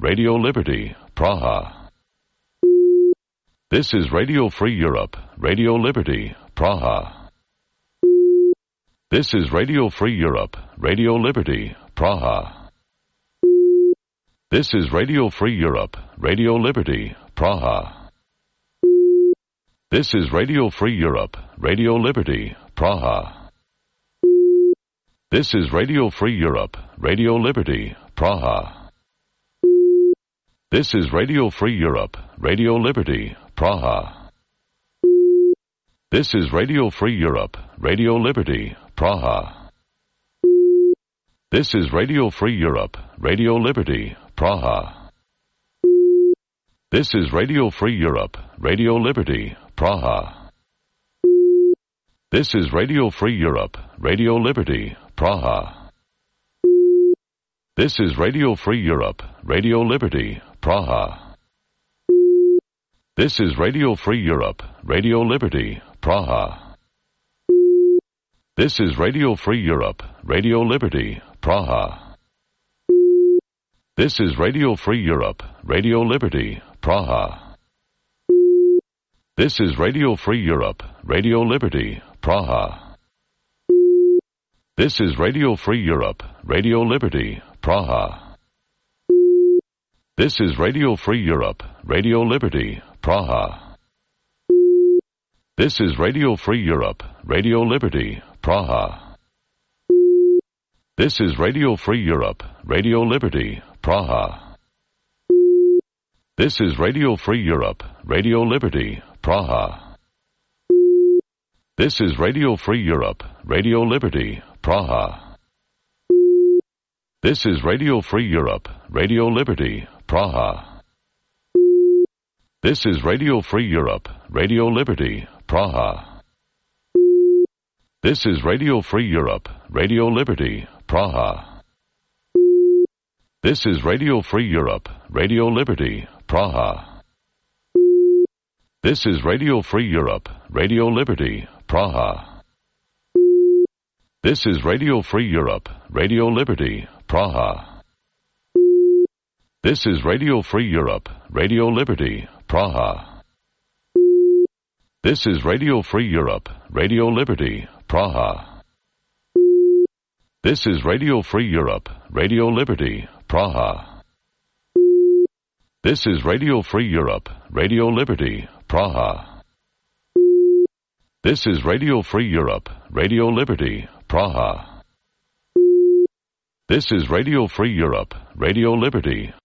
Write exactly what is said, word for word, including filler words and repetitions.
Radio Liberty, Praha. This is Radio Free Europe, Radio Liberty, Praha. This is Radio Free Europe, Radio Liberty, Praha. This is Radio Free Europe, Radio Liberty, Praha. This is Radio Free Europe, Radio Liberty, Praha. This is Radio Free Europe, Radio Liberty, Praha. This is Radio Free Europe, Radio Liberty, Praha. This is Radio Free Europe, Radio Liberty, Praha. This is Radio Free Europe, Radio Liberty, Praha. This is Radio Free Europe, Radio Liberty, Praha. This is Radio Free Europe, Radio Liberty, Praha. This is Radio Free Europe, Radio Liberty, Praha. This is Radio Free Europe, Radio Liberty, Praha. This is Radio Free Europe, Radio Liberty, Praha. This is Radio Free Europe, Radio Liberty, Praha. This is Radio Free Europe, Radio Liberty, Praha. This is Radio Free Europe, Radio Liberty, Praha. This is Radio Free Europe, Radio Liberty, Praha. This is Radio Free Europe, Radio Liberty, Praha. This is Radio Free Europe, Radio Liberty, Praha. This is Radio Free Europe, Radio Liberty, Praha. This is Radio Free Europe, Radio Liberty, Praha. This is Radio Free Europe, Radio Liberty, Praha. This is Radio Free Europe, Radio Liberty, Praha. This is Radio Free Europe, Radio Liberty, Praha. This is Radio Free Europe, Radio Liberty, Praha. This is Radio Free Europe, Radio Liberty, Praha. This is Radio Free Europe, Radio Liberty, Praha. This is Radio Free Europe, Radio Liberty, Praha. This is Radio Free Europe, Radio Liberty, Praha. This is Radio Free Europe, Radio Liberty, Praha. This is Radio Free Europe, Radio Liberty, Praha. This is Radio Free Europe, Radio Liberty, Praha. This is Radio Free Europe, Radio Liberty,